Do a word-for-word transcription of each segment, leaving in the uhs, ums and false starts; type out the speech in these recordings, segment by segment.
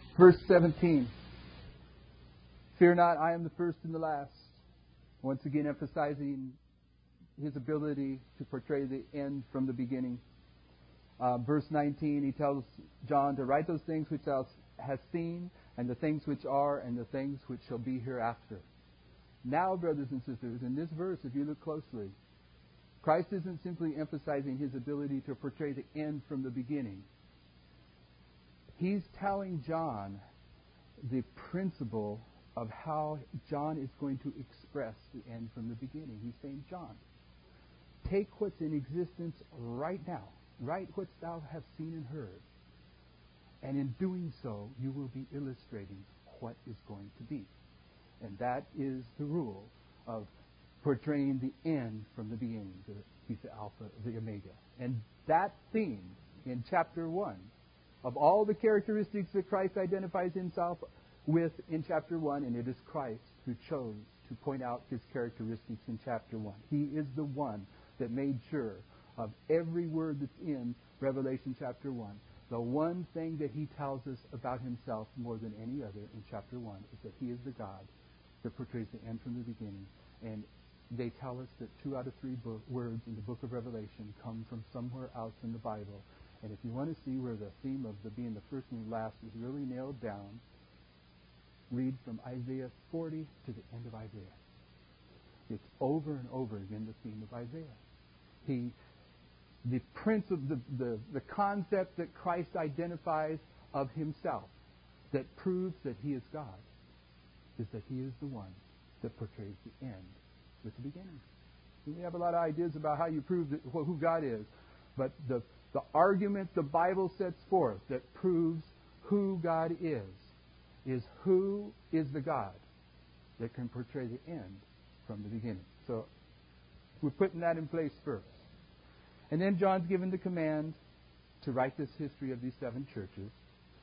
Verse seventeen. Fear not, I am the first and the last. Once again emphasizing his ability to portray the end from the beginning. Uh, verse nineteen, he tells John to write those things which thou hast seen, and the things which are, and the things which shall be hereafter. Now, brothers and sisters, in this verse, if you look closely, Christ isn't simply emphasizing his ability to portray the end from the beginning. He's telling John the principle of how John is going to express the end from the beginning. He's saying, John, take what's in existence right now. Write what thou hast seen and heard. And in doing so, you will be illustrating what is going to be. And that is the rule of portraying the end from the beginning. The, he's the Alpha, the Omega. And that theme in chapter one, of all the characteristics that Christ identifies himself with in chapter one, and it is Christ who chose to point out his characteristics in chapter one. He is the one that made sure of every word that's in Revelation chapter one. The one thing that he tells us about himself more than any other in chapter one is that he is the God that portrays the end from the beginning. And they tell us that two out of three book, words in the book of Revelation come from somewhere else in the Bible. And if you want to see where the theme of the being the first and the last is really nailed down, read from Isaiah forty to the end of Isaiah. It's over and over again the theme of Isaiah. He, the prince of the, the, the concept that Christ identifies of himself, that proves that he is God, is that he is the one that portrays the end with the beginning. We have a lot of ideas about how you prove that, who God is, but the the argument the Bible sets forth that proves who God is, is who is the God that can portray the end from the beginning. So we're putting that in place first. And then John's given the command to write this history of these seven churches.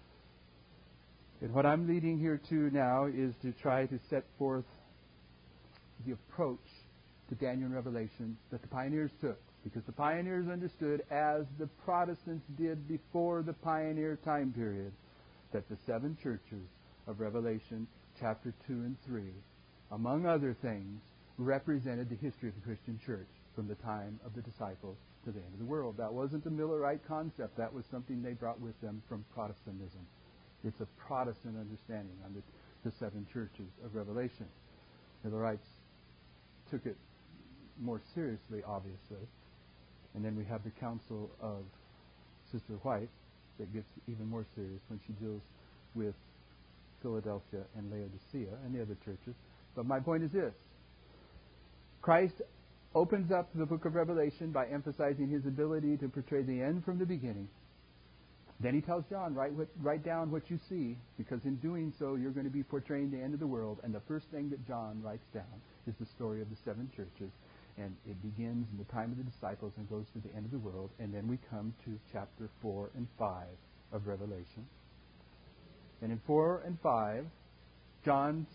And what I'm leading here to now is to try to set forth the approach to Daniel and Revelation that the pioneers took. Because the pioneers understood, as the Protestants did before the pioneer time period, that the seven churches of Revelation chapter two and three, among other things, represented the history of the Christian church from the time of the disciples to the end of the world. That wasn't a Millerite concept. That was something they brought with them from Protestantism. It's a Protestant understanding on the, the seven churches of Revelation. Millerites took it more seriously, obviously. And then we have the counsel of Sister White that gets even more serious when she deals with Philadelphia and Laodicea and the other churches. But my point is this. Christ opens up the book of Revelation by emphasizing his ability to portray the end from the beginning. Then he tells John, write, what, write down what you see, because in doing so you're going to be portraying the end of the world. And the first thing that John writes down is the story of the seven churches. And it begins in the time of the disciples and goes to the end of the world. And then we come to chapter four and five of Revelation. And in four and five, John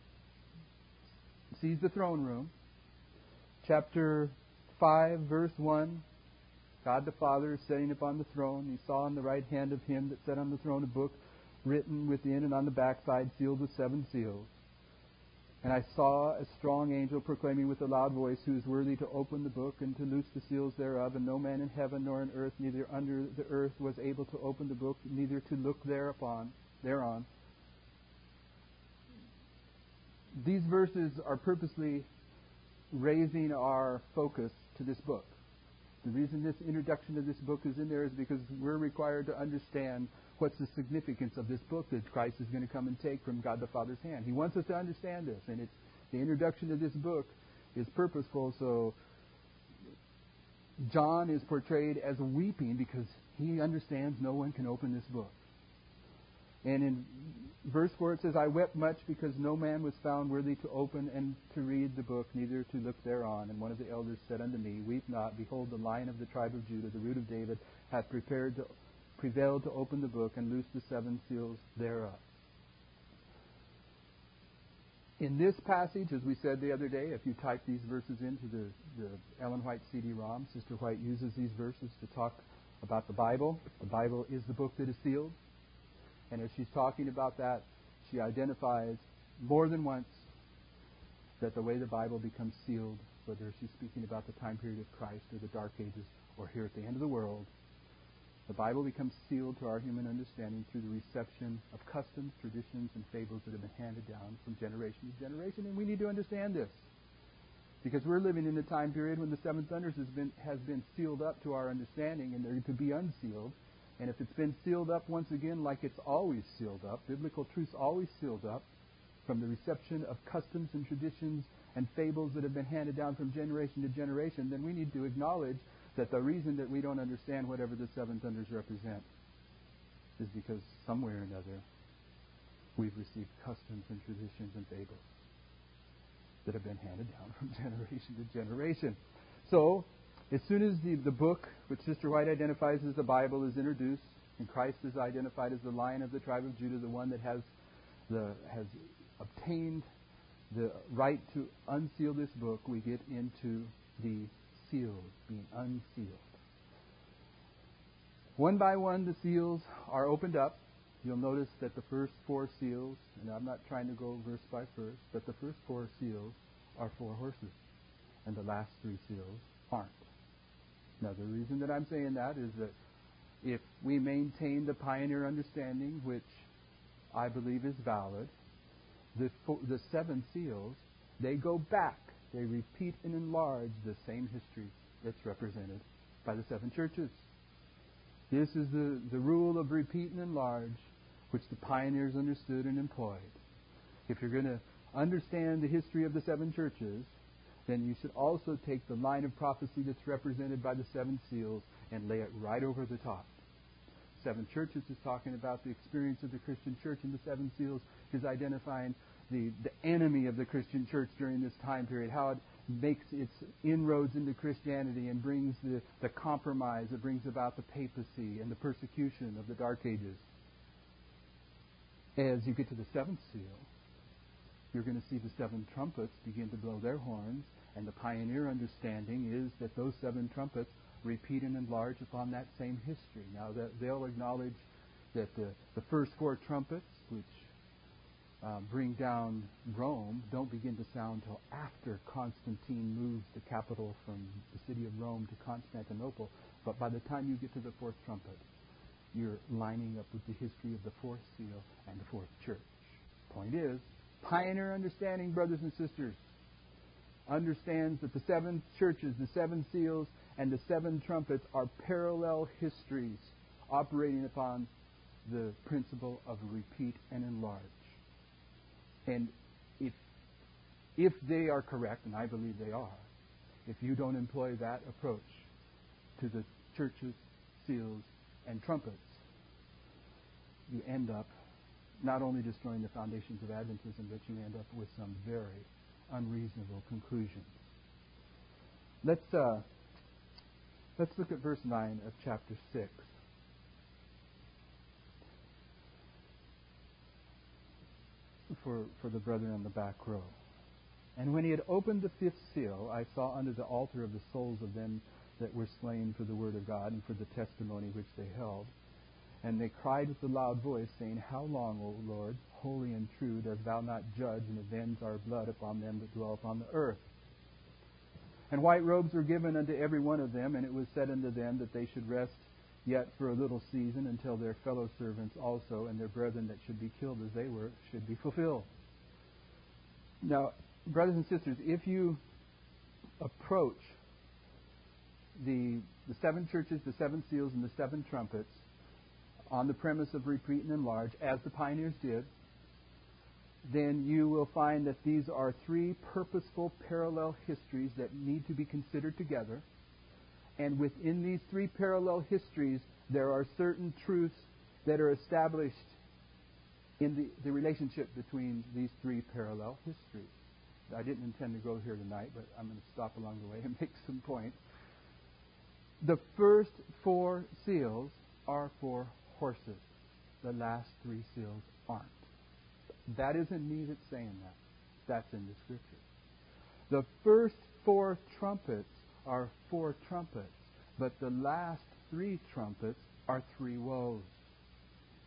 sees the throne room. Chapter five, verse one, God the Father is sitting upon the throne. He saw on the right hand of him that sat on the throne a book written within and on the backside, sealed with seven seals. And I saw a strong angel proclaiming with a loud voice, who is worthy to open the book and to loose the seals thereof. And no man in heaven nor in earth, neither under the earth, was able to open the book, neither to look thereupon, thereon. These verses are purposely raising our focus to this book. The reason this introduction to this book is in there is because we're required to understand what's the significance of this book that Christ is going to come and take from God the Father's hand. He wants us to understand this, and it's the introduction to this book is purposeful. So John is portrayed as weeping because he understands no one can open this book. And in verse four it says, I wept much because no man was found worthy to open and to read the book, neither to look thereon. And one of the elders said unto me, Weep not, behold, the Lion of the tribe of Judah, the root of David, hath prepared to prevailed to open the book and loose the seven seals thereof. In this passage, as we said the other day, if you type these verses into the, the Ellen White C D ROM, Sister White uses these verses to talk about the Bible. The Bible is the book that is sealed. And as she's talking about that, she identifies more than once that the way the Bible becomes sealed, whether she's speaking about the time period of Christ or the Dark Ages or here at the end of the world, the Bible becomes sealed to our human understanding through the reception of customs, traditions, and fables that have been handed down from generation to generation. And we need to understand this, because we're living in a time period when the seven thunders has been has been sealed up to our understanding, and they're to be unsealed. And if it's been sealed up once again like it's always sealed up, biblical truth's always sealed up from the reception of customs and traditions and fables that have been handed down from generation to generation, then we need to acknowledge that the reason that we don't understand whatever the seven thunders represent is because somewhere or another we've received customs and traditions and fables that have been handed down from generation to generation. So, as soon as the, the book, which Sister White identifies as the Bible, is introduced, and Christ is identified as the Lion of the tribe of Judah, the one that has the has obtained the right to unseal this book, we get into the seals being unsealed. One by one, the seals are opened up. You'll notice that the first four seals, and I'm not trying to go verse by verse, but the first four seals are four horses, and the last three seals aren't. Now, the reason that I'm saying that is that if we maintain the pioneer understanding, which I believe is valid, the, fo- the seven seals, they go back. They repeat and enlarge the same history that's represented by the seven churches. This is the, the rule of repeat and enlarge, which the pioneers understood and employed. If you're going to understand the history of the seven churches, then you should also take the line of prophecy that's represented by the seven seals and lay it right over the top. Seven churches is talking about the experience of the Christian church, and the seven seals is identifying the, the enemy of the Christian church during this time period, how it makes its inroads into Christianity and brings the, the compromise that brings about the papacy and the persecution of the Dark Ages. As you get to the seventh seal, you're going to see the seven trumpets begin to blow their horns, and the pioneer understanding is that those seven trumpets repeat and enlarge upon that same history. Now, that they'll acknowledge that the, the first four trumpets, which uh, bring down Rome, don't begin to sound until after Constantine moves the capital from the city of Rome to Constantinople. But by the time you get to the fourth trumpet, you're lining up with the history of the fourth seal and the fourth church. Point is, pioneer understanding, brothers and sisters, understands that the seven churches, the seven seals, and the seven trumpets are parallel histories operating upon the principle of repeat and enlarge. And if if they are correct, and I believe they are, if you don't employ that approach to the churches, seals, and trumpets, you end up not only destroying the foundations of Adventism, but you end up with some very unreasonable conclusions. Let's uh, let's look at verse nine of chapter six. For for the brethren on the back row. And when he had opened the fifth seal, I saw under the altar of the souls of them that were slain for the word of God and for the testimony which they held. And they cried with a loud voice, saying, How long, O Lord, holy and true, dost thou not judge and avenge our blood upon them that dwell upon the earth? And white robes were given unto every one of them, and it was said unto them that they should rest yet for a little season until their fellow servants also and their brethren that should be killed as they were should be fulfilled. Now, brothers and sisters, if you approach the, the seven churches, the seven seals, and the seven trumpets on the premise of repeat and enlarge, as the pioneers did, then you will find that these are three purposeful parallel histories that need to be considered together. And within these three parallel histories, there are certain truths that are established in the, the relationship between these three parallel histories. I didn't intend to go here tonight, but I'm going to stop along the way and make some points. The first four seals are for horses. The last three seals aren't. That isn't me that's saying that. That's in the Scripture. The first four trumpets are four trumpets, but the last three trumpets are three woes.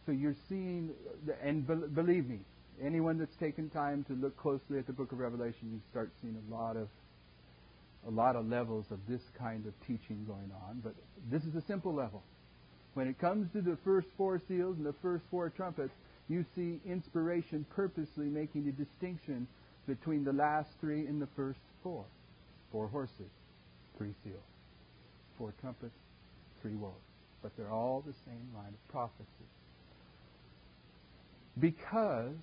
So you're seeing, the, and be, believe me, anyone that's taken time to look closely at the book of Revelation, you start seeing a lot of a lot of levels of this kind of teaching going on. But this is a simple level. When it comes to the first four seals and the first four trumpets, you see inspiration purposely making a distinction between the last three and the first four. Four horses, three seals. Four trumpets, three woes. But they're all the same line of prophecy. Because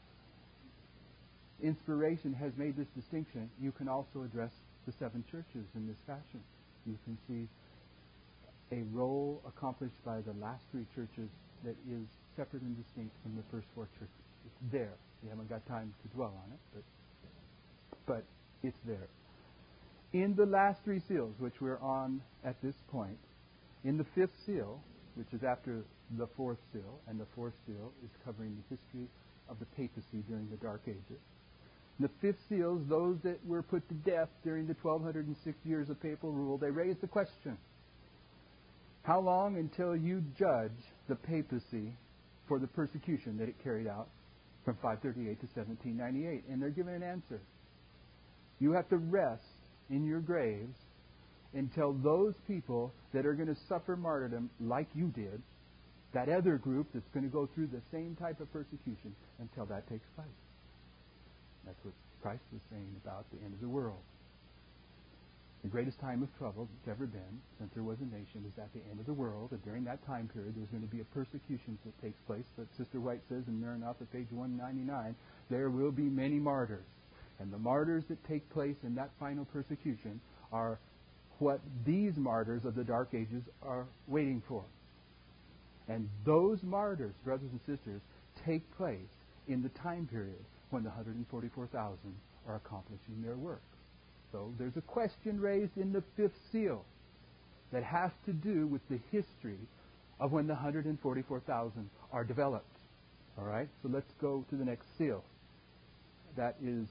inspiration has made this distinction, you can also address the seven churches in this fashion. You can see a role accomplished by the last three churches that is separate and distinct from the first four churches. It's there. We haven't got time to dwell on it, but but it's there. In the last three seals, which we're on at this point, in the fifth seal, which is after the fourth seal, and the fourth seal is covering the history of the papacy during the Dark Ages. In the fifth seal, those that were put to death during the twelve oh six years of papal rule, they raised the question, how long until you judge the papacy for the persecution that it carried out from five thirty-eight to seventeen ninety-eight? And they're given an answer. You have to rest in your graves until those people that are going to suffer martyrdom like you did, that other group that's going to go through the same type of persecution, until that takes place. That's what Christ was saying about the end of the world. The greatest time of trouble that's ever been since there was a nation is at the end of the world, and during that time period there's going to be a persecution that takes place. But Sister White says in Maranatha, page one ninety-nine, there will be many martyrs. And the martyrs that take place in that final persecution are what these martyrs of the Dark Ages are waiting for. And those martyrs, brothers and sisters, take place in the time period when the one hundred forty-four thousand are accomplishing their work. So there's a question raised in the fifth seal that has to do with the history of when the one hundred forty-four thousand are developed. All right? So let's go to the next seal. That is...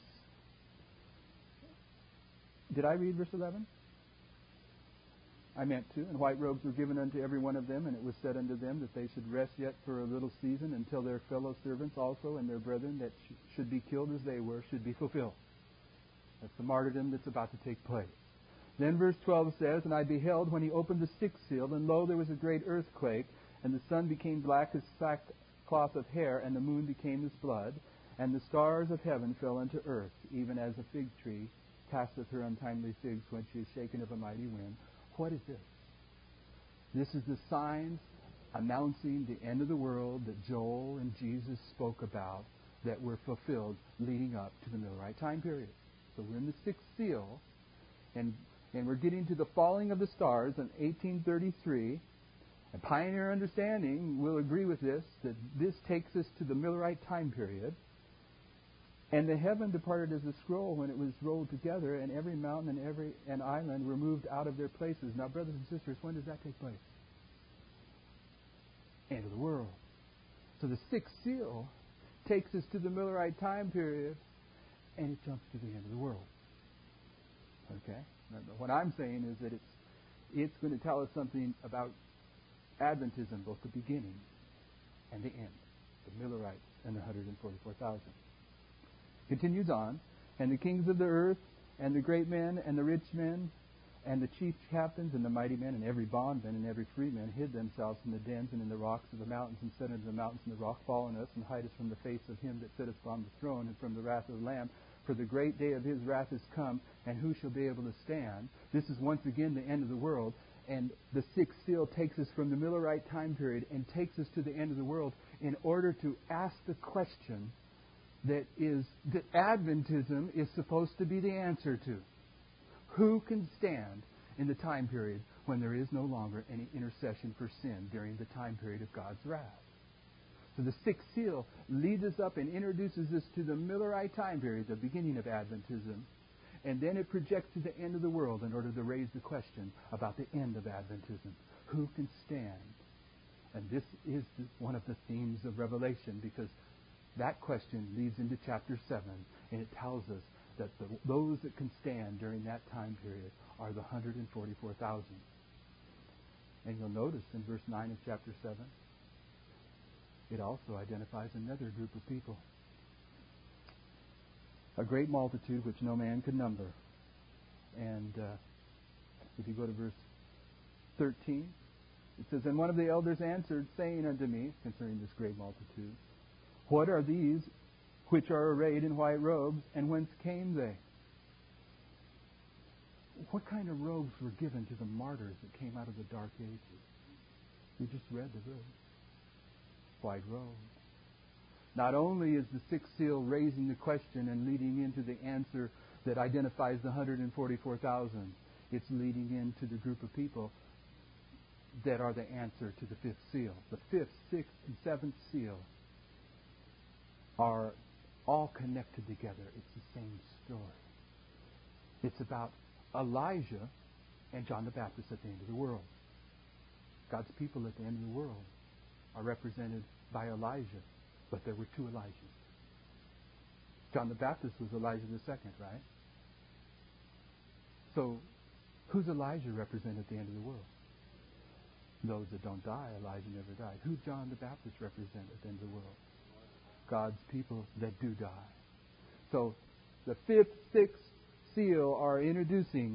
Did I read verse eleven? I meant to. And white robes were given unto every one of them, and it was said unto them that they should rest yet for a little season until their fellow servants also and their brethren that sh- should be killed as they were should be fulfilled. That's the martyrdom that's about to take place. Then verse twelve says, and I beheld when he opened the sixth seal, and lo, there was a great earthquake, and the sun became black as sackcloth of hair, and the moon became as blood, and the stars of heaven fell unto earth, even as a fig tree casteth her untimely figs when she is shaken of a mighty wind. What is this? This is the signs announcing the end of the world that Joel and Jesus spoke about that were fulfilled leading up to the Millerite time period. So we're in the sixth seal, and, and we're getting to the falling of the stars in eighteen thirty-three. And Pioneer Understanding will agree with this, that this takes us to the Millerite time period. And the heaven departed as a scroll when it was rolled together, and every mountain and every and island were moved out of their places. Now, brothers and sisters, when does that take place? End of the world. So the sixth seal takes us to the Millerite time period, and it jumps to the end of the world. Okay? Now, what I'm saying is that it's it's going to tell us something about Adventism, both the beginning and the end. The Millerites and the one hundred forty-four thousand. Continues on, and the kings of the earth, and the great men, and the rich men, and the chief captains, and the mighty men, and every bondman, and every free man hid themselves in the dens and in the rocks of the mountains, and said unto the mountains and the rock, Fall on us, and hide us from the face of him that sitteth upon the throne, and from the wrath of the Lamb. For the great day of his wrath is come, and who shall be able to stand? This is once again the end of the world, and the sixth seal takes us from the Millerite time period and takes us to the end of the world in order to ask the question that is that Adventism is supposed to be the answer to. Who can stand in the time period when there is no longer any intercession for sin during the time period of God's wrath? So the sixth seal leads us up and introduces us to the Millerite time period, the beginning of Adventism, and then it projects to the end of the world in order to raise the question about the end of Adventism. Who can stand? And this is one of the themes of Revelation, because that question leads into chapter seven, and it tells us that the, those that can stand during that time period are the one hundred forty-four thousand. And you'll notice in verse nine of chapter seven, it also identifies another group of people. A great multitude which no man could number. And uh, if you go to verse thirteen, it says, And one of the elders answered, saying unto me, concerning this great multitude, What are these which are arrayed in white robes, and whence came they? What kind of robes were given to the martyrs that came out of the dark ages? We just read the robes. White robes. Not only is the sixth seal raising the question and leading into the answer that identifies the one hundred forty-four thousand, it's leading into the group of people that are the answer to the fifth seal. The fifth, sixth, and seventh seal are all connected together. It's the same story. It's about Elijah and John the Baptist at the end of the world. God's people at the end of the world are represented by Elijah, but there were two Elijahs. John the Baptist was Elijah the second, right? So, who's Elijah represent at the end of the world? Those that don't die. Elijah never died. Who John the Baptist represent at the end of the world? God's people that do die. So, the fifth, sixth seal are introducing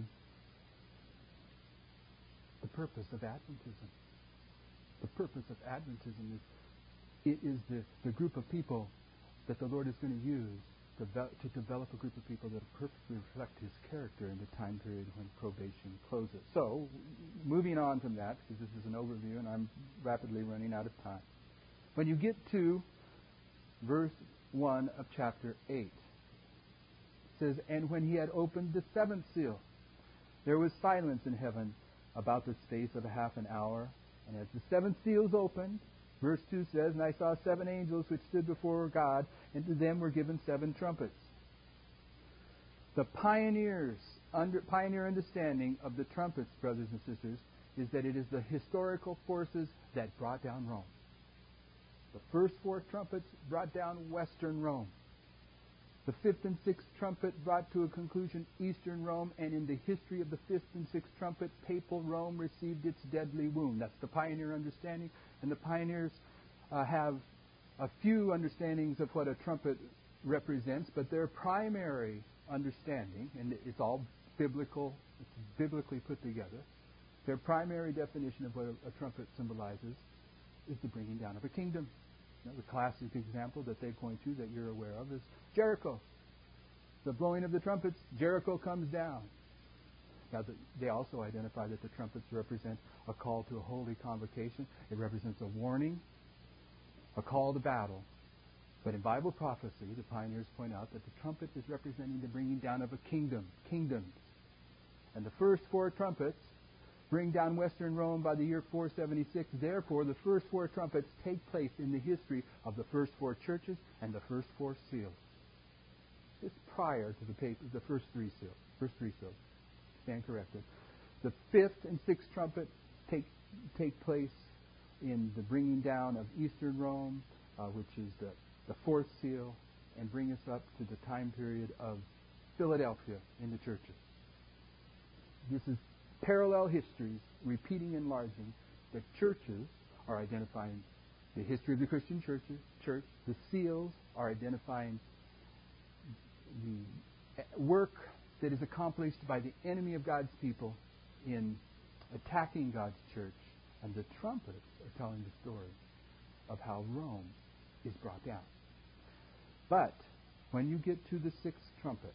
the purpose of Adventism. The purpose of Adventism is it is the, the group of people that the Lord is going to use to, to develop a group of people that perfectly reflect His character in the time period when probation closes. So, moving on from that, because this is an overview and I'm rapidly running out of time. When you get to verse one of chapter eight, it says, And when he had opened the seventh seal, there was silence in heaven about the space of a half an hour. And as the seventh seals opened, verse two says, And I saw seven angels which stood before God, and to them were given seven trumpets. The pioneers, under, pioneer understanding of the trumpets, brothers and sisters, is that it is the historical forces that brought down Rome. The first four trumpets brought down Western Rome. The fifth and sixth trumpet brought to a conclusion Eastern Rome, and in the history of the fifth and sixth trumpet, papal Rome received its deadly wound. That's the pioneer understanding, and the pioneers uh, have a few understandings of what a trumpet represents, but their primary understanding, and it's all biblical, it's biblically put together, their primary definition of what a, a trumpet symbolizes is the bringing down of a kingdom. You know, the classic example that they point to that you're aware of is Jericho. The blowing of the trumpets, Jericho comes down. Now, the, they also identify that the trumpets represent a call to a holy convocation. It represents a warning, a call to battle. But in Bible prophecy, the pioneers point out that the trumpet is representing the bringing down of a kingdom, kingdoms. And the first four trumpets bring down Western Rome by the year four seventy-six. Therefore, the first four trumpets take place in the history of the first four churches and the first four seals. It's prior to the, paper, the first three seals. First three seals. Stand corrected. The fifth and sixth trumpet take take place in the bringing down of Eastern Rome, uh, which is the, the fourth seal, and bring us up to the time period of Philadelphia in the churches. This is parallel histories, repeating and enlarging. The churches are identifying the history of the Christian churches, church. The seals are identifying the work that is accomplished by the enemy of God's people in attacking God's church. And the trumpets are telling the story of how Rome is brought down. But when you get to the sixth trumpet,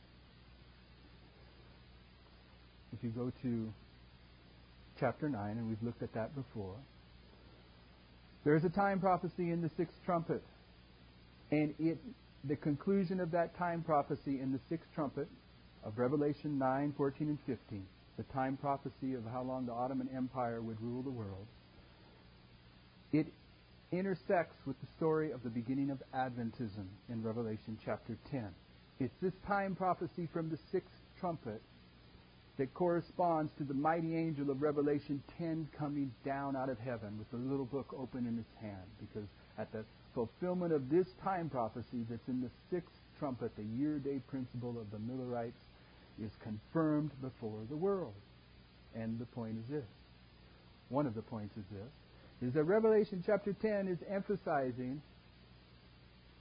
if you go to chapter nine, and we've looked at that before, there's a time prophecy in the sixth trumpet. And it, the conclusion of that time prophecy in the sixth trumpet of Revelation nine, fourteen, and fifteen, the time prophecy of how long the Ottoman Empire would rule the world, it intersects with the story of the beginning of Adventism in Revelation chapter ten. It's this time prophecy from the sixth trumpet that corresponds to the mighty angel of Revelation ten coming down out of heaven with the little book open in his hand. Because at the fulfillment of this time prophecy that's in the sixth trumpet, the year-day principle of the Millerites is confirmed before the world. And the point is this. One of the points is this, is that Revelation chapter ten is emphasizing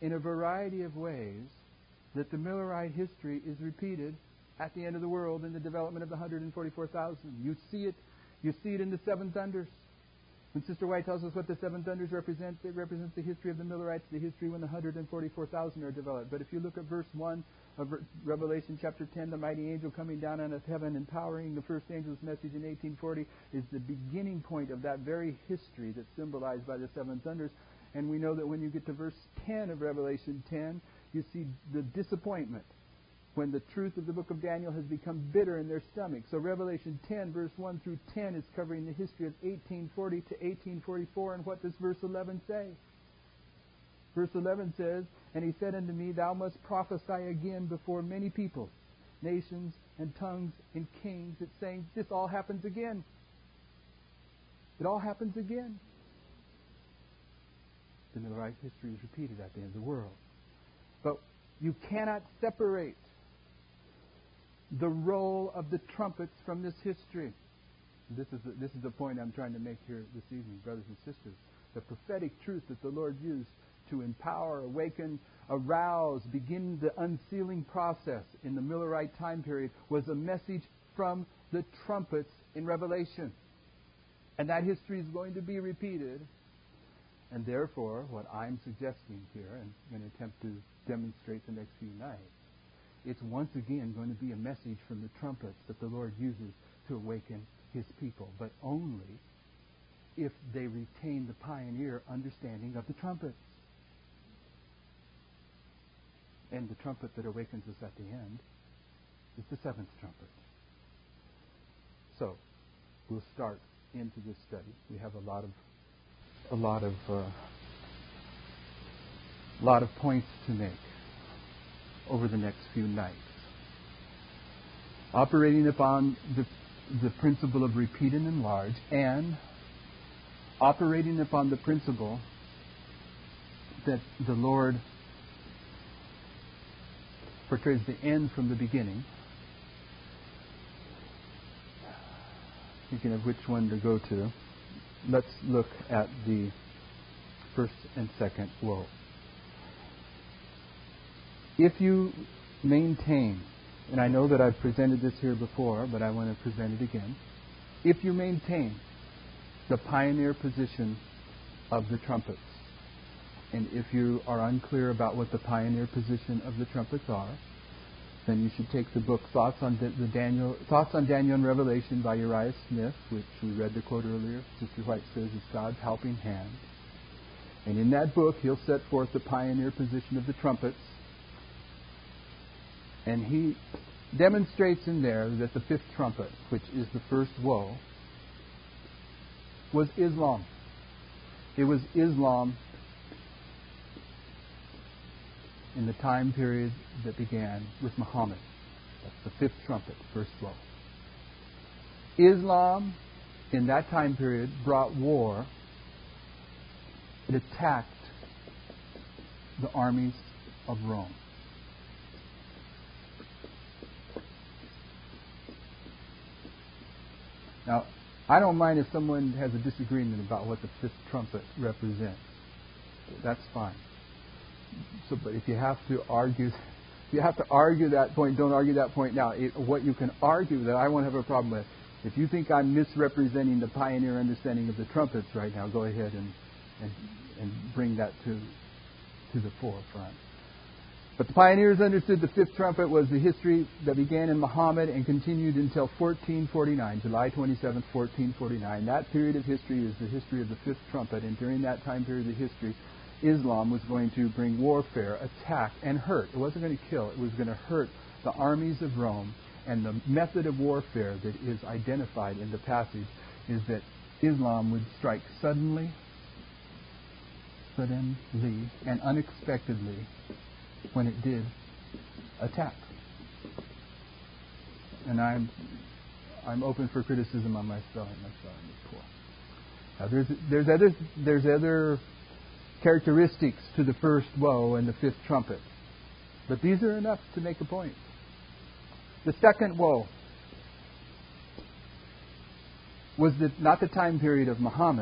in a variety of ways that the Millerite history is repeated at the end of the world in the development of the one hundred forty-four thousand. You see it, you see it in the seven thunders. When Sister White tells us what the seven thunders represent, it represents the history of the Millerites, the history when the one hundred forty-four thousand are developed. But if you look at verse one of Revelation chapter ten, the mighty angel coming down out of heaven, empowering the first angel's message in eighteen forty, is the beginning point of that very history that's symbolized by the seven thunders. And we know that when you get to verse ten of Revelation ten, you see the disappointment when the truth of the book of Daniel has become bitter in their stomach. So Revelation ten, verse one through ten, is covering the history of eighteen forty to eighteen forty-four. And what does verse eleven say? Verse eleven says, "And he said unto me, Thou must prophesy again before many peoples, nations, and tongues, and kings." It's saying this all happens again. It all happens again. The Millerite history is repeated at the end of the world. But you cannot separate the role of the trumpets from this history. This is the, this is the point I'm trying to make here this evening, brothers and sisters. The prophetic truth that the Lord used to empower, awaken, arouse, begin the unsealing process in the Millerite time period was a message from the trumpets in Revelation. And that history is going to be repeated. And therefore, what I'm suggesting here, and I'm going to attempt to demonstrate the next few nights, it's once again going to be a message from the trumpets that the Lord uses to awaken His people, but only if they retain the pioneer understanding of the trumpets. And the trumpet that awakens us at the end is the seventh trumpet. So, we'll start into this study. We have a lot of a lot of uh, lot of points to make over the next few nights. Operating upon the the principle of repeat and enlarge, and operating upon the principle that the Lord portrays the end from the beginning. Thinking of which one to go to, let's look at the first and second woe. If you maintain, and I know that I've presented this here before, but I want to present it again. If you maintain the pioneer position of the trumpets, and if you are unclear about what the pioneer position of the trumpets are, then you should take the book Thoughts on the, the Daniel Thoughts on Daniel and Revelation by Uriah Smith, which we read the quote earlier. Sister White says it's God's helping hand. And in that book, he'll set forth the pioneer position of the trumpets. And he demonstrates in there that the fifth trumpet, which is the first woe, was Islam. It was Islam in the time period that began with Muhammad. That's the fifth trumpet, first woe. Islam, in that time period, brought war. It attacked the armies of Rome. Now, I don't mind if someone has a disagreement about what the fifth trumpet represents. That's fine. So, but if you have to argue, if you have to argue that point, don't argue that point now. It, what you can argue that I won't have a problem with, if you think I'm misrepresenting the pioneer understanding of the trumpets right now, go ahead and and, and bring that to to the forefront. But the pioneers understood the fifth trumpet was the history that began in Muhammad and continued until fourteen forty-nine, July twenty-seventh, fourteen forty-nine. That period of history is the history of the fifth trumpet, and during that time period of history, Islam was going to bring warfare, attack, and hurt. It wasn't going to kill. It was going to hurt the armies of Rome. And the method of warfare that is identified in the passage is that Islam would strike suddenly, suddenly, and unexpectedly when it did attack. And I'm I'm open for criticism on my spelling. My spelling is poor. Now there's there's other there's other characteristics to the first woe and the fifth trumpet. But these are enough to make a point. The second woe was the, not the time period of Muhammad,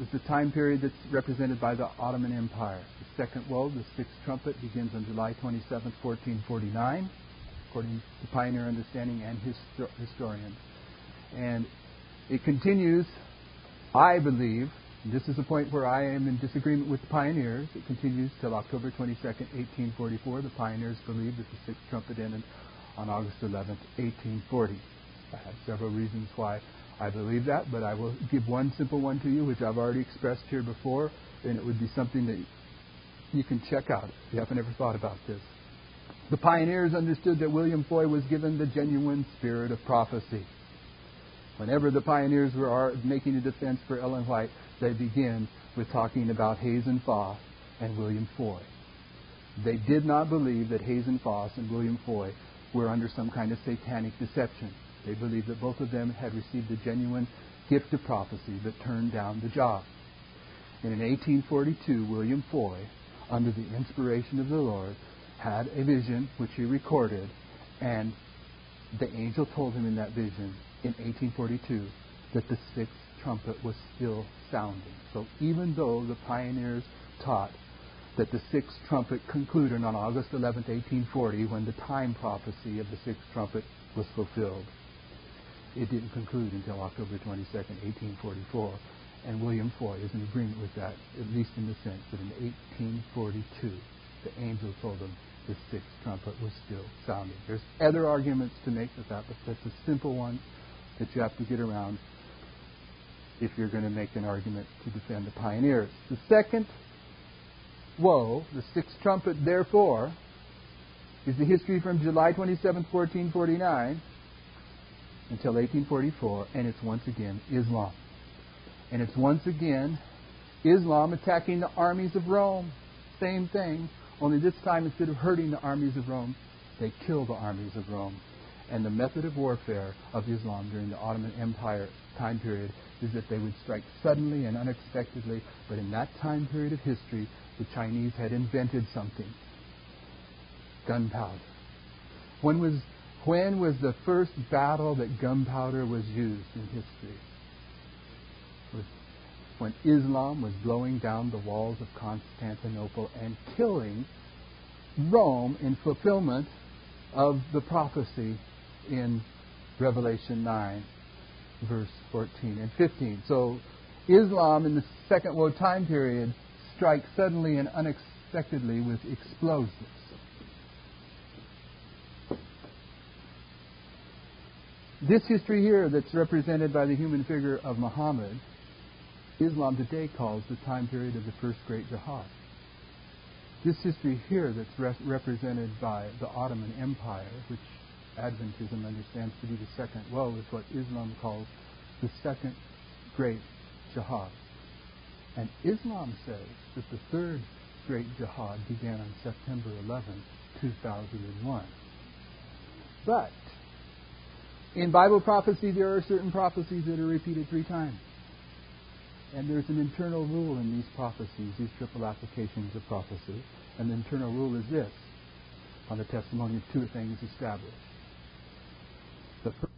was the time period that's represented by the Ottoman Empire. The second woe, the sixth trumpet, begins on July twenty-seventh, fourteen forty-nine, according to pioneer understanding and histor- historians. And it continues, I believe, and this is a point where I am in disagreement with the pioneers, it continues till October twenty-second, eighteen forty-four. The pioneers believe that the sixth trumpet ended on August eleventh, eighteen forty. I have several reasons why I believe that, but I will give one simple one to you, which I've already expressed here before, and it would be something that you can check out if you haven't ever thought about this. The pioneers understood that William Foy was given the genuine spirit of prophecy. Whenever the pioneers were making a defense for Ellen White, they begin with talking about Hazen Foss and William Foy. They did not believe that Hazen Foss and William Foy were under some kind of satanic deception. They believed that both of them had received the genuine gift of prophecy but turned down the job. And in eighteen forty-two, William Foy, under the inspiration of the Lord, had a vision which he recorded, and the angel told him in that vision in eighteen forty-two that the sixth trumpet was still sounding. So even though the pioneers taught that the sixth trumpet concluded on August eleventh, eighteen forty, when the time prophecy of the sixth trumpet was fulfilled, it didn't conclude until October twenty-second, eighteen forty-four. And William Foy is in agreement with that, at least in the sense that in eighteen forty-two, the angel told him the sixth trumpet was still sounding. There's other arguments to make with that, but that's a simple one that you have to get around if you're going to make an argument to defend the pioneers. The second woe, the sixth trumpet, therefore, is the history from July twenty-seventh, fourteen forty-nine until eighteen forty-four, and it's once again Islam. And it's once again Islam attacking the armies of Rome. Same thing, only this time instead of hurting the armies of Rome, they kill the armies of Rome. And the method of warfare of Islam during the Ottoman Empire time period is that they would strike suddenly and unexpectedly. But in that time period of history, the Chinese had invented something. Gunpowder. When was, when was the first battle that gunpowder was used in history? It was when Islam was blowing down the walls of Constantinople and killing Rome in fulfillment of the prophecy in Revelation nine, verse fourteen and fifteen. So Islam in the Second World time period strikes suddenly and unexpectedly with explosives. This history here that's represented by the human figure of Muhammad, Islam today calls the time period of the First Great Jihad. This history here that's re- represented by the Ottoman Empire, which Adventism understands to be the second woe, is what Islam calls the Second Great Jihad. And Islam says that the Third Great Jihad began on September eleventh, two thousand one. But in Bible prophecy, there are certain prophecies that are repeated three times. And there's an internal rule in these prophecies, these triple applications of prophecy. And the internal rule is this, on the testimony of two things established. The first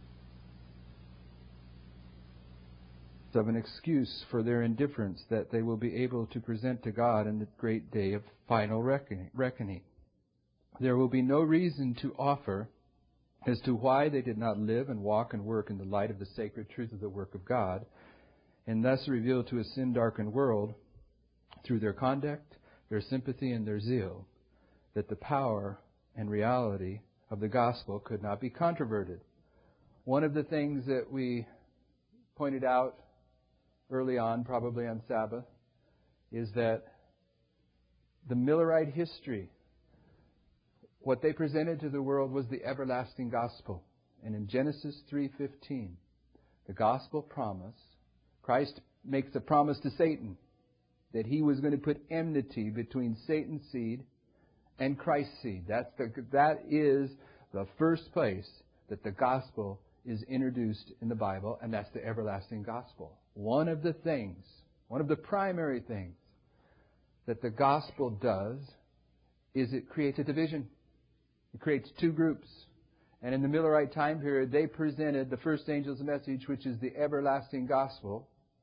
of an excuse for their indifference that they will be able to present to God in the great day of final reckoning. There will be no reason to offer as to why they did not live and walk and work in the light of the sacred truth of the work of God, and thus reveal to a sin-darkened world, through their conduct, their sympathy, and their zeal, that the power and reality of the gospel could not be controverted. One of the things that we pointed out early on, probably on Sabbath, is that the Millerite history, what they presented to the world was the everlasting gospel. And in Genesis three fifteen, the gospel promise, Christ makes a promise to Satan that he was going to put enmity between Satan's seed and Christ's seed. That's the, that is the first place that the gospel is introduced in the Bible, and that's the everlasting gospel. One of the things, one of the primary things that the gospel does is it creates a division. It creates two groups. And in the Millerite time period, they presented the first angel's message, which is the everlasting gospel.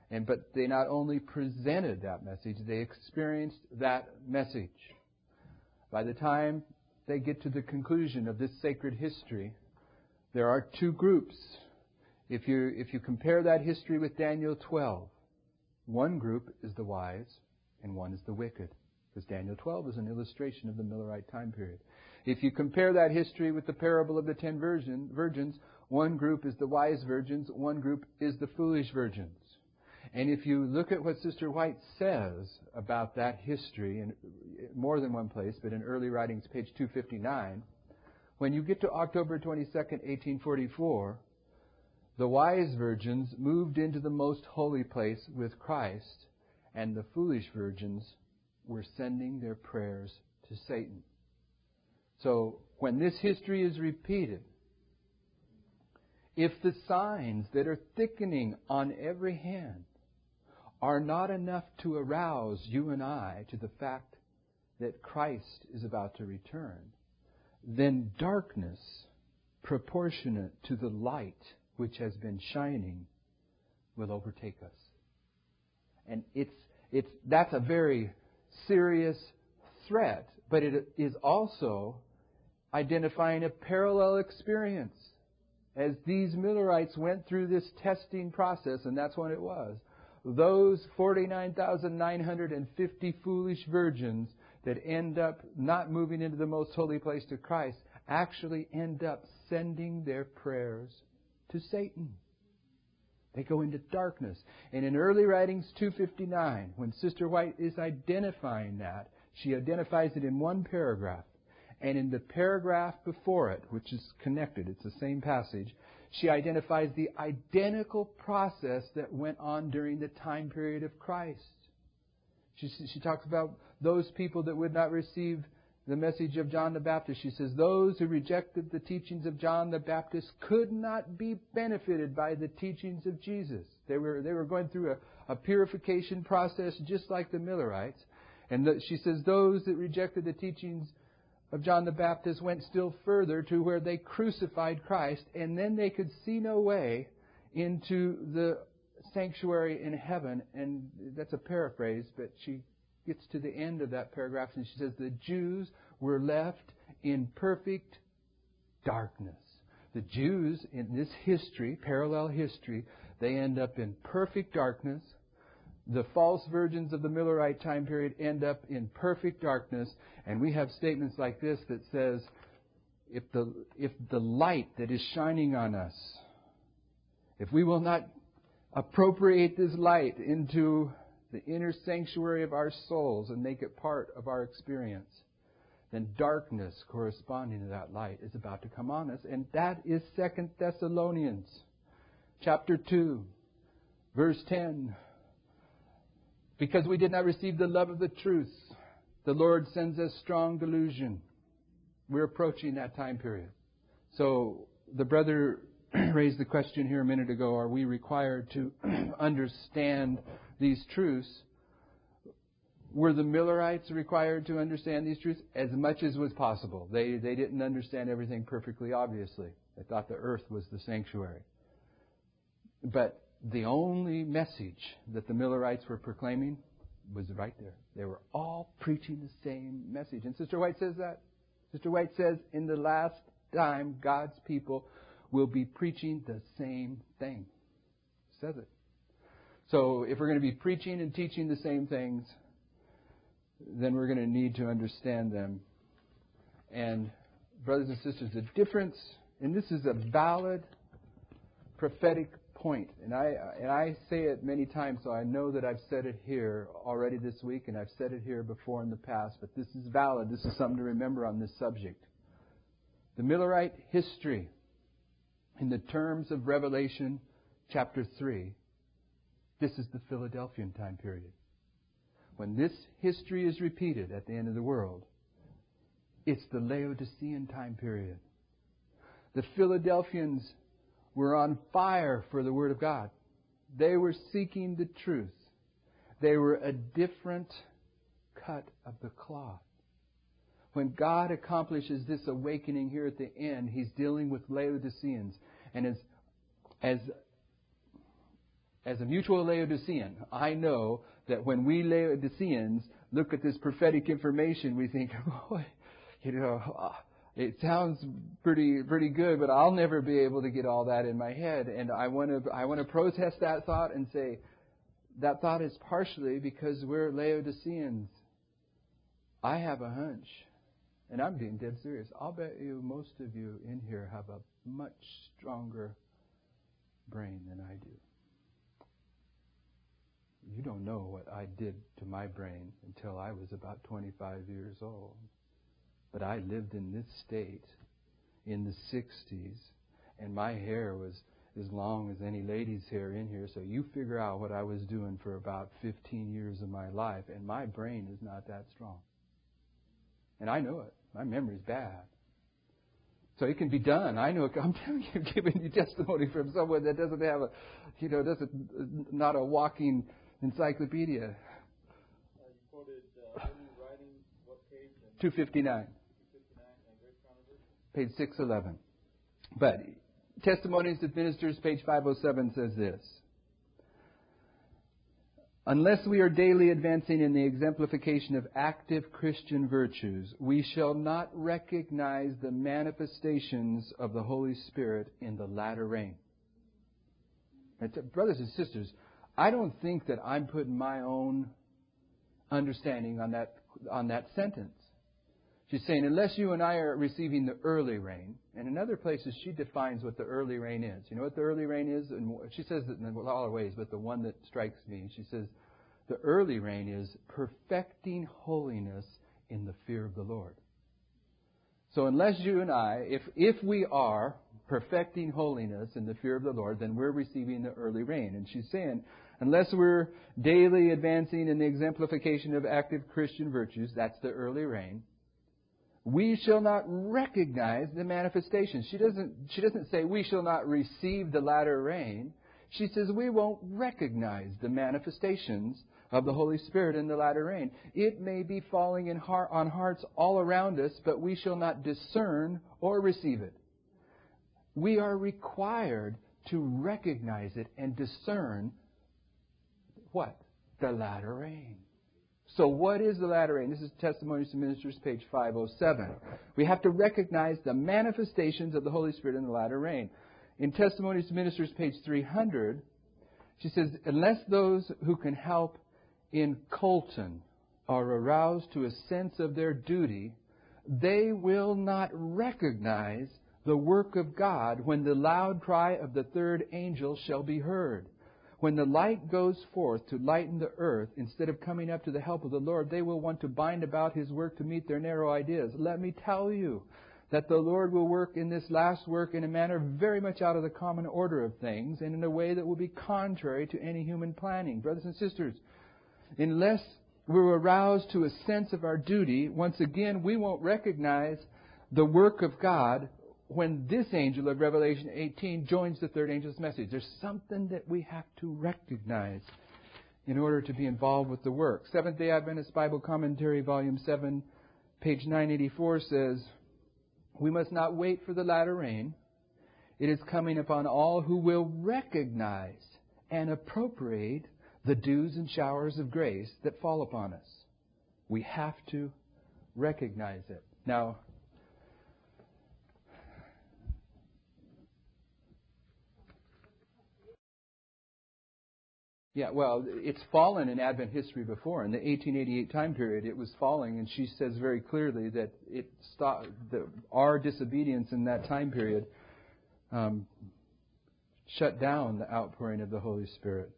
And but they not only presented that message, they experienced that message. By the time they get to the conclusion of this sacred history, there are two groups. If you if you compare that history with Daniel twelve, one group is the wise and one is the wicked. Because Daniel twelve is an illustration of the Millerite time period. If you compare that history with the parable of the ten virgin, virgins, one group is the wise virgins, one group is the foolish virgins. And if you look at what Sister White says about that history in more than one place, but in Early Writings, page two fifty-nine, when you get to October twenty-second, eighteen forty-four, the wise virgins moved into the most holy place with Christ, and the foolish virgins were sending their prayers to Satan. So, when this history is repeated, if the signs that are thickening on every hand are not enough to arouse you and I to the fact that Christ is about to return, then darkness proportionate to the light which has been shining will overtake us. And it's it's that's a very serious threat, but it is also identifying a parallel experience. As these Millerites went through this testing process, and that's what it was, those forty-nine thousand nine hundred fifty foolish virgins that end up not moving into the most holy place to Christ actually end up sending their prayers to Satan. They go into darkness. And in Early Writings two fifty-nine, when Sister White is identifying that, she identifies it in one paragraph. And in the paragraph before it, which is connected, it's the same passage, she identifies the identical process that went on during the time period of Christ. She, she talks about those people that would not receive the message of John the Baptist. She says, those who rejected the teachings of John the Baptist could not be benefited by the teachings of Jesus. They were they were going through a, a purification process just like the Millerites. And the, she says, those that rejected the teachings of John the Baptist went still further to where they crucified Christ, and then they could see no way into the sanctuary in heaven. And that's a paraphrase, but she gets to the end of that paragraph and she says the Jews were left in perfect darkness. The Jews in this history, parallel history, they end up in perfect darkness. The false virgins of the Millerite time period end up in perfect darkness. And we have statements like this that says, if the, if the light that is shining on us, if we will not appropriate this light into the inner sanctuary of our souls and make it part of our experience, then darkness corresponding to that light is about to come on us. And that is Second Thessalonians chapter two, verse ten. Because we did not receive the love of the truth, the Lord sends us strong delusion. We're approaching that time period. So the brother raised the question here a minute ago, are we required to understand these truths? Were the Millerites required to understand these truths? As much as was possible. They, they didn't understand everything perfectly, obviously. They thought the earth was the sanctuary. But the only message that the Millerites were proclaiming was right there. They were all preaching the same message. And Sister White says that. Sister White says, in the last time, God's people will be preaching the same thing. Says it. So if we're going to be preaching and teaching the same things, then we're going to need to understand them. And brothers and sisters, the difference, and this is a valid prophetic point, and I and I say it many times, so I know that I've said it here already this week, and I've said it here before in the past, but this is valid. This is something to remember on this subject. The Millerite history, in the terms of Revelation chapter three, this is the Philadelphian time period. When this history is repeated at the end of the world, it's the Laodicean time period. The Philadelphians were on fire for the Word of God. They were seeking the truth. They were a different cut of the cloth. When God accomplishes this awakening here at the end, He's dealing with Laodiceans. And as, as As a mutual Laodicean, I know that when we Laodiceans look at this prophetic information, we think, boy, you know, it sounds pretty pretty good, but I'll never be able to get all that in my head. And I want to I want to protest that thought and say that thought is partially because we're Laodiceans. I have a hunch, and I'm being dead serious. I'll bet you most of you in here have a much stronger brain than I do. You don't know what I did to my brain until I was about twenty-five years old. But I lived in this state in the sixties, and my hair was as long as any lady's hair in here. So you figure out what I was doing for about fifteen years of my life, and my brain is not that strong. And I know it. My memory's bad. So it can be done. I know it. I'm telling you, giving you testimony from someone that doesn't have a, you know, doesn't, not a walking encyclopedia. Uh, you quoted uh, Early Writing, what page? two fifty-nine. two fifty-nine, and Great Controversy? Page six eleven. But Testimonies of Ministers, page five oh seven says this. Unless we are daily advancing in the exemplification of active Christian virtues, we shall not recognize the manifestations of the Holy Spirit in the latter rain. Brothers and sisters, I don't think that I'm putting my own understanding on that on that sentence. She's saying, unless you and I are receiving the early rain, and in other places she defines what the early rain is. You know what the early rain is? And she says it in all her ways, but the one that strikes me, she says, the early rain is perfecting holiness in the fear of the Lord. So unless you and I, if if we are perfecting holiness in the fear of the Lord, then we're receiving the early rain. And she's saying, unless we're daily advancing in the exemplification of active Christian virtues, that's the early rain, we shall not recognize the manifestations. She doesn't, she doesn't say we shall not receive the latter rain. She says we won't recognize the manifestations of the Holy Spirit in the latter rain. It may be falling in heart, on hearts all around us, but we shall not discern or receive it. We are required to recognize it and discern what? The latter rain. So what is the latter rain? This is Testimonies to Ministers, page five oh seven. We have to recognize the manifestations of the Holy Spirit in the latter rain. In Testimonies to Ministers, page three hundred, she says, unless those who can help in Colton are aroused to a sense of their duty, they will not recognize the work of God when the loud cry of the third angel shall be heard. When the light goes forth to lighten the earth, instead of coming up to the help of the Lord, they will want to bind about His work to meet their narrow ideas. Let me tell you that the Lord will work in this last work in a manner very much out of the common order of things and in a way that will be contrary to any human planning. Brothers and sisters, unless we're aroused to a sense of our duty, once again, we won't recognize the work of God when this angel of Revelation eighteen joins the third angel's message. There's something that we have to recognize in order to be involved with the work. Seventh-day Adventist Bible Commentary, Volume seven, page nine eighty-four says, we must not wait for the latter rain. It is coming upon all who will recognize and appropriate the dews and showers of grace that fall upon us. We have to recognize it. Now, yeah, well, it's fallen in Advent history before. In the eighteen eighty-eight time period, it was falling, and she says very clearly that it stopped, the, our disobedience in that time period um, shut down the outpouring of the Holy Spirit.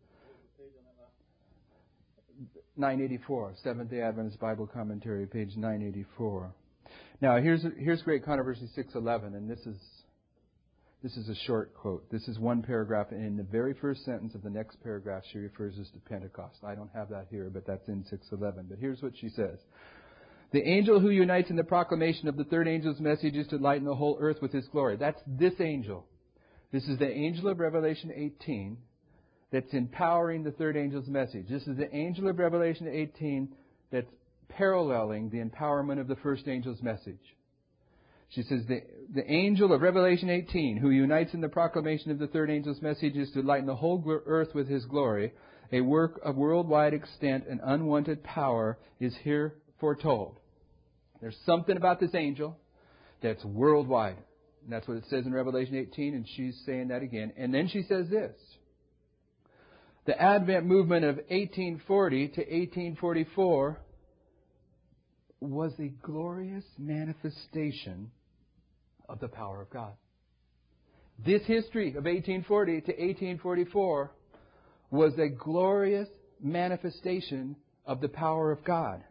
nine eighty-four, Seventh-day Adventist Bible Commentary, page nine eighty-four. Now, here's here's Great Controversy six eleven, and this is this is a short quote. This is one paragraph, and in the very first sentence of the next paragraph, she refers us to Pentecost. I don't have that here, but that's in six eleven. But here's what she says. The angel who unites in the proclamation of the third angel's message is to lighten the whole earth with his glory. That's this angel. This is the angel of Revelation eighteen that's empowering the third angel's message. This is the angel of Revelation eighteen that's paralleling the empowerment of the first angel's message. She says, the, the angel of Revelation eighteen, who unites in the proclamation of the third angel's message, is to lighten the whole earth with his glory. A work of worldwide extent and unwanted power is here foretold. There's something about this angel that's worldwide. And that's what it says in Revelation eighteen, and she's saying that again. And then she says this. The Advent movement of eighteen forty to eighteen forty-four was a glorious manifestation of the power of God. This history of eighteen forty to eighteen forty-four was a glorious manifestation of the power of God.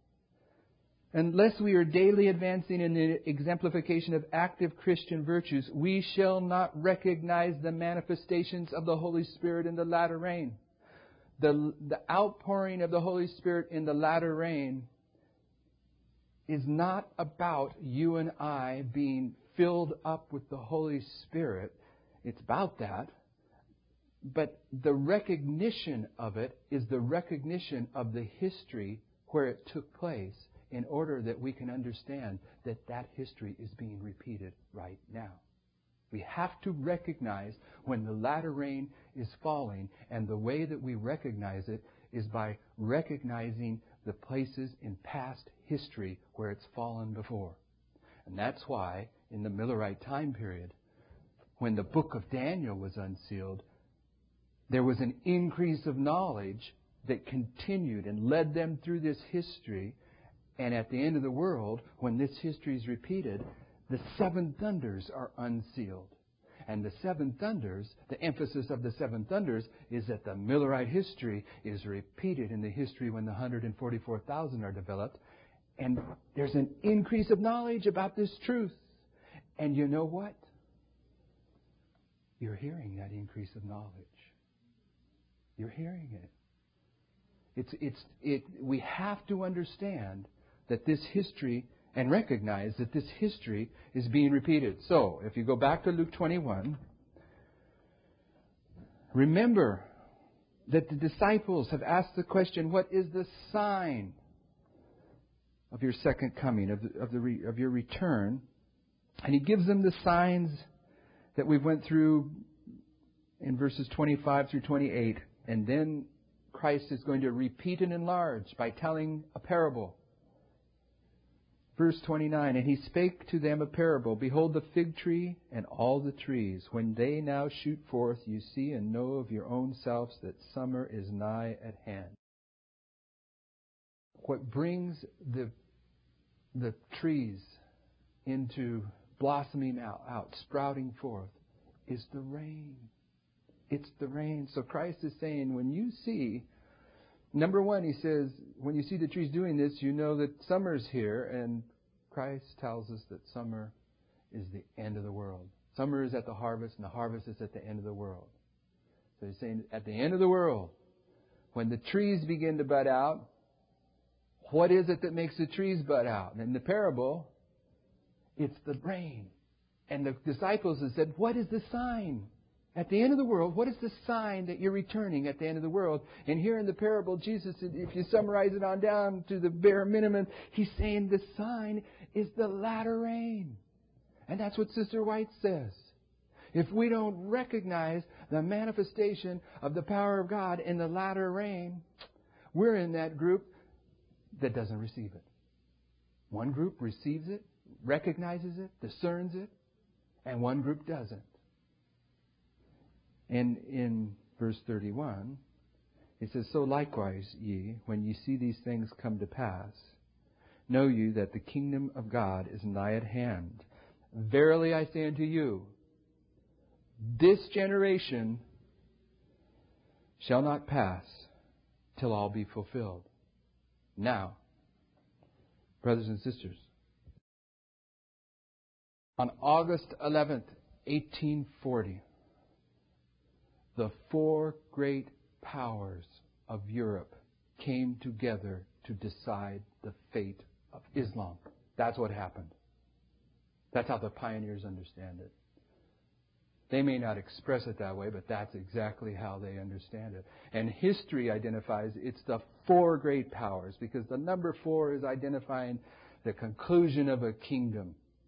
Unless we are daily advancing in the exemplification of active Christian virtues, we shall not recognize the manifestations of the Holy Spirit in the latter rain. The, the outpouring of the Holy Spirit in the latter rain is not about you and I being filled up with the Holy Spirit. It's about that. But the recognition of it is the recognition of the history where it took place, in order that we can understand that that history is being repeated right now. We have to recognize when the latter rain is falling, and the way that we recognize it is by recognizing the places in past history where it's fallen before. And that's why in the Millerite time period, when the book of Daniel was unsealed, there was an increase of knowledge that continued and led them through this history. And at the end of the world, when this history is repeated, the seven thunders are unsealed. And the seven thunders, the emphasis of the seven thunders is that the Millerite history is repeated in the history when the one hundred forty-four thousand are developed. And there's an increase of knowledge about this truth. And you know what? You're hearing that increase of knowledge. You're hearing it. It's, it's, it, we have to understand that this history, and recognize that this history is being repeated. So, if you go back to Luke twenty-one, remember that the disciples have asked the question, what is the sign of your second coming, of, the, of, the re, of your return? And He gives them the signs that we went through in verses twenty-five through twenty-eight. And then Christ is going to repeat and enlarge by telling a parable. Verse twenty-nine, and He spake to them a parable. Behold the fig tree and all the trees. When they now shoot forth, you see and know of your own selves that summer is nigh at hand. What brings the, the trees into blossoming out, out, sprouting forth, is the rain. It's the rain. So Christ is saying, when you see, number one, He says, when you see the trees doing this, you know that summer's here. And Christ tells us that summer is the end of the world. Summer is at the harvest, and the harvest is at the end of the world. So He's saying, at the end of the world, when the trees begin to bud out, what is it that makes the trees bud out? And in the parable, it's the rain. And the disciples have said, what is the sign? At the end of the world, what is the sign that you're returning at the end of the world? And here in the parable, Jesus, if you summarize it on down to the bare minimum, He's saying the sign is the latter rain. And that's what Sister White says. If we don't recognize the manifestation of the power of God in the latter rain, we're in that group that doesn't receive it. One group receives it, recognizes it, discerns it, and one group doesn't. And in verse thirty-one, it says, so likewise ye, when ye see these things come to pass, know you that the kingdom of God is nigh at hand. Verily I say unto you, this generation shall not pass till all be fulfilled. Now, brothers and sisters, on August eleventh, eighteen forty, the four great powers of Europe came together to decide the fate of Islam. That's what happened. That's how the pioneers understand it. They may not express it that way, but that's exactly how they understand it. And history identifies it's the four great powers, because the number four is identifying the conclusion of a kingdom.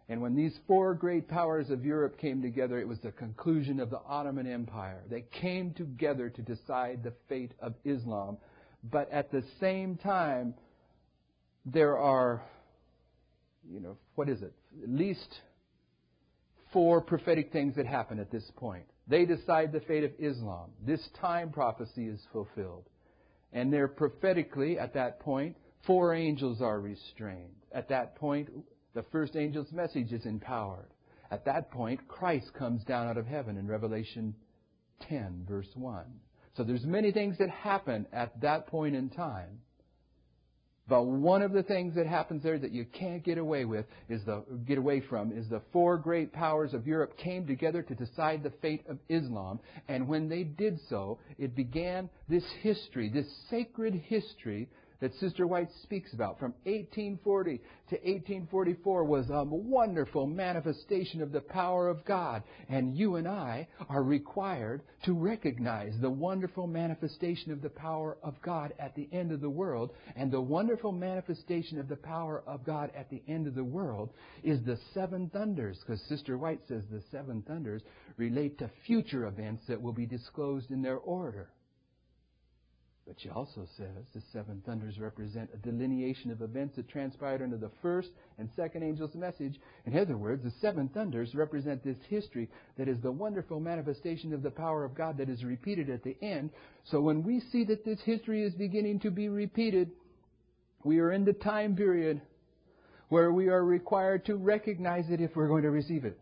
And when these four great powers of Europe came together, it was the conclusion of the Ottoman Empire. They came together to decide the fate of Islam. But at the same time, there are, you know, what is it? At least four prophetic things that happen at this point. They decide the fate of Islam. This time prophecy is fulfilled. And they're prophetically, at that point, four angels are restrained. At that point, the first angel's message is empowered. At that point, Christ comes down out of heaven in Revelation ten, verse one. So there's many things that happen at that point in time. But one of the things that happens there that you can't get away with is the get away from is the four great powers of Europe came together to decide the fate of Islam. And when they did so, it began this history, this sacred history that Sister White speaks about from eighteen forty to eighteen forty-four was a wonderful manifestation of the power of God. And you and I are required to recognize the wonderful manifestation of the power of God at the end of the world. And the wonderful manifestation of the power of God at the end of the world is the seven thunders, because Sister White says the seven thunders relate to future events that will be disclosed in their order. But she also says the seven thunders represent a delineation of events that transpired under the first and second angel's message. In other words, the seven thunders represent this history that is the wonderful manifestation of the power of God that is repeated at the end. So when we see that this history is beginning to be repeated, we are in the time period where we are required to recognize it if we're going to receive it.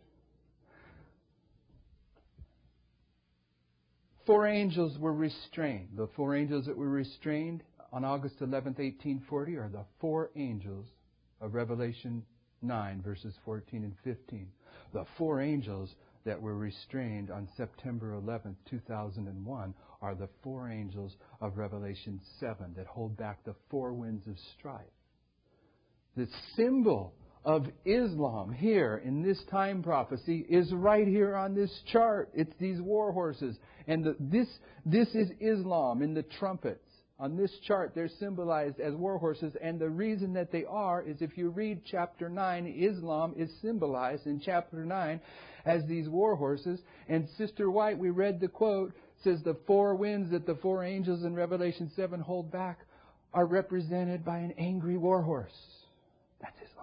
Four angels were restrained. The four angels that were restrained on August eleventh, eighteen forty are the four angels of Revelation nine, verses fourteen and fifteen. The four angels that were restrained on September eleventh, two thousand one are the four angels of Revelation seven that hold back the four winds of strife. The symbol of Islam here in this time prophecy is right here on this chart. It's these war horses. And the, this, this is Islam in the trumpets. On this chart, they're symbolized as war horses. And the reason that they are is if you read chapter nine, Islam is symbolized in chapter nine as these war horses. And Sister White, we read the quote, says the four winds that the four angels in Revelation seven hold back are represented by an angry war horse. That's Islam.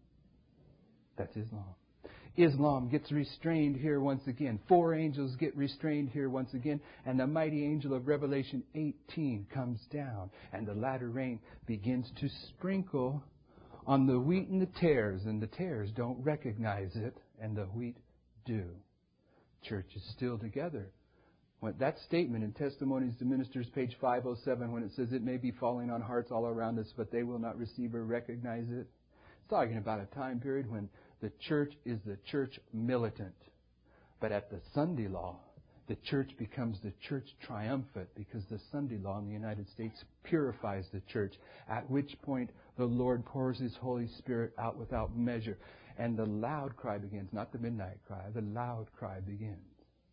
That's Islam. Islam gets restrained here once again. Four angels get restrained here once again. And the mighty angel of Revelation eighteen comes down. And the latter rain begins to sprinkle on the wheat and the tares. And the tares don't recognize it. And the wheat do. Church is still together. When that statement in Testimonies to Ministers, page five oh seven, when it says it may be falling on hearts all around us, but they will not receive or recognize it. It's talking about a time period when the church is the church militant. But at the Sunday law, the church becomes the church triumphant because the Sunday law in the United States purifies the church, at which point the Lord pours His Holy Spirit out without measure. And the loud cry begins, not the midnight cry, the loud cry begins.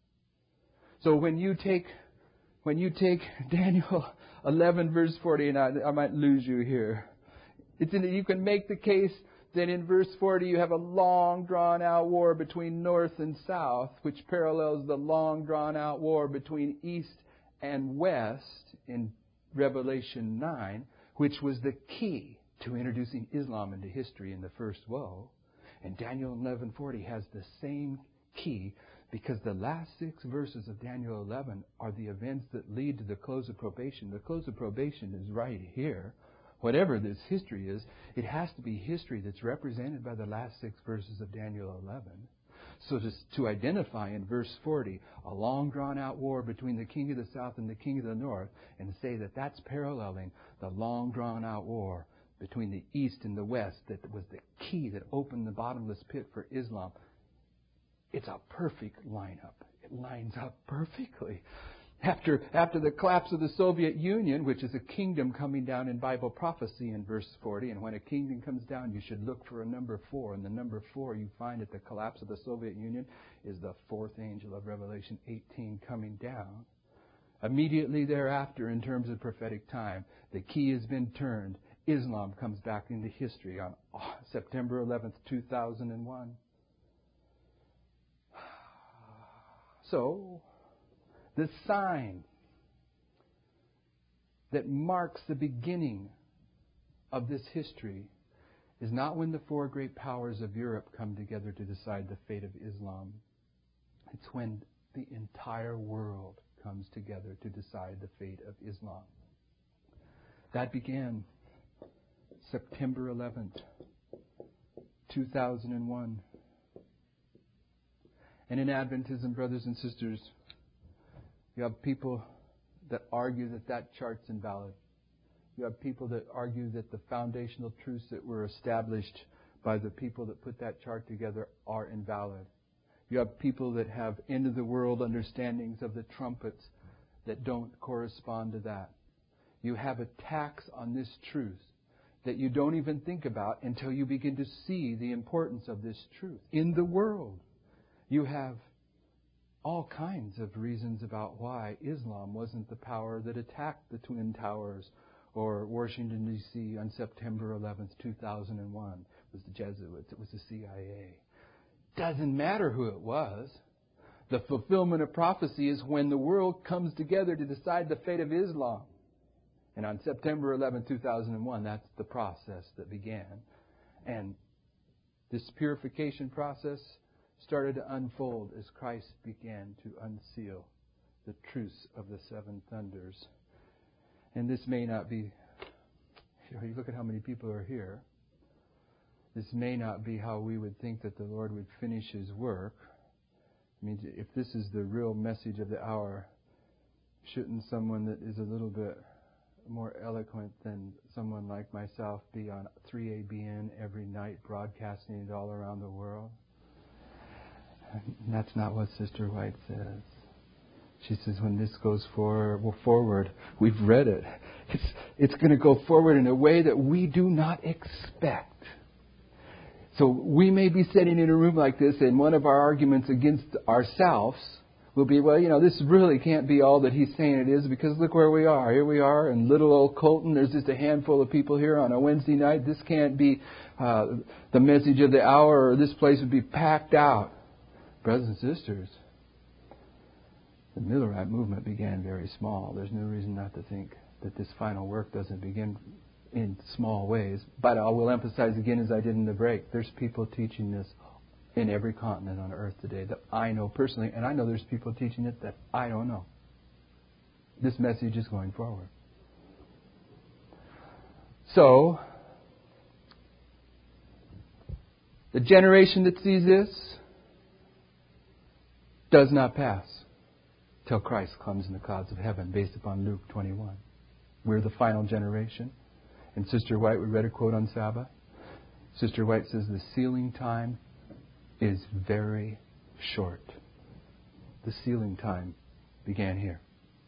So when you take when you take Daniel eleven verse forty, and I, I might lose you here, it's in, you can make the case that in verse forty you have a long drawn out war between north and south, which parallels the long drawn out war between east and west in Revelation nine, which was the key to introducing Islam into history in the first woe. And Daniel eleven forty has the same key, because the last six verses of Daniel eleven are the events that lead to the close of probation. The close of probation is right here. Whatever this history is, it has to be history that's represented by the last six verses of Daniel eleven. So to, to identify in verse forty a long drawn-out war between the king of the south and the king of the north, and say that that's paralleling the long drawn-out war between the east and the west that was the key that opened the bottomless pit for Islam, it's a perfect lineup. It lines up perfectly. After, after the collapse of the Soviet Union, which is a kingdom coming down in Bible prophecy in verse forty, and when a kingdom comes down, you should look for a number four. And the number four you find at the collapse of the Soviet Union is the fourth angel of Revelation eighteen coming down. Immediately thereafter, in terms of prophetic time, the key has been turned. Islam comes back into history on September eleventh, two thousand one. So, the sign that marks the beginning of this history is not when the four great powers of Europe come together to decide the fate of Islam. It's when the entire world comes together to decide the fate of Islam. That began September eleventh, two thousand one. And in Adventism, brothers and sisters, you have people that argue that that chart's invalid. You have people that argue that the foundational truths that were established by the people that put that chart together are invalid. You have people that have end-of-the-world understandings of the trumpets that don't correspond to that. You have attacks on this truth that you don't even think about until you begin to see the importance of this truth in the world. You have all kinds of reasons about why Islam wasn't the power that attacked the Twin Towers or Washington, D C on September eleventh, two thousand one. It was the Jesuits. It was the C I A. Doesn't matter who it was. The fulfillment of prophecy is when the world comes together to decide the fate of Islam. And on September eleventh, two thousand one, that's the process that began. And this purification process started to unfold as Christ began to unseal the truths of the seven thunders. And this may not be, you look at how many people are here, this may not be how we would think that the Lord would finish His work. I mean, if this is the real message of the hour, shouldn't someone that is a little bit more eloquent than someone like myself be on three A B N every night broadcasting it all around the world? And that's not what Sister White says. She says when this goes for, well, forward, we've read it. It's, it's going to go forward in a way that we do not expect. So we may be sitting in a room like this, and one of our arguments against ourselves will be, well, you know, this really can't be all that he's saying it is, because look where we are. Here we are in little old Colton. There's just a handful of people here on a Wednesday night. This can't be uh, the message of the hour, or this place would be packed out. Brothers and sisters, the Millerite movement began very small. There's no reason not to think that this final work doesn't begin in small ways. But I will emphasize again, as I did in the break, there's people teaching this in every continent on earth today that I know personally, and I know there's people teaching it that I don't know. This message is going forward. So, the generation that sees this does not pass till Christ comes in the clouds of heaven, based upon Luke twenty-one. We're the final generation. And Sister White, we read a quote on Sabbath. Sister White says the sealing time is very short. The sealing time began here.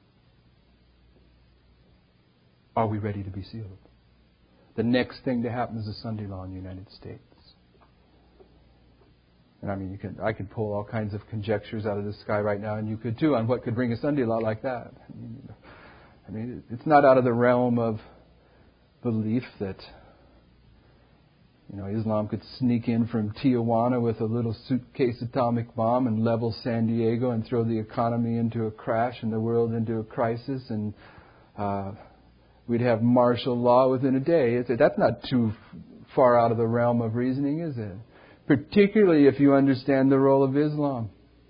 Are we ready to be sealed? The next thing to happen is a Sunday law in the United States. And I mean, you can I could pull all kinds of conjectures out of the sky right now, and you could too, on what could bring a Sunday law like that. I mean, I mean, it's not out of the realm of belief that, you know, Islam could sneak in from Tijuana with a little suitcase atomic bomb and level San Diego and throw the economy into a crash and the world into a crisis, and uh, we'd have martial law within a day. It's, that's not too far out of the realm of reasoning, is it? Particularly if you understand the role of Islam.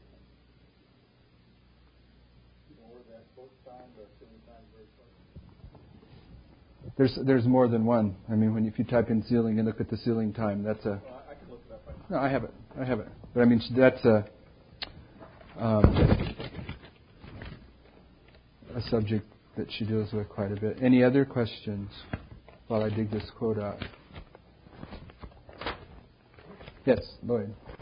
There's there's more than one. I mean, when if you type in sealing and look at the sealing time, that's a. Well, I can look it up. No, I have it. I have it. But I mean, that's a um, a subject that she deals with quite a bit. Any other questions while I dig this quote out? Yes, Lloyd.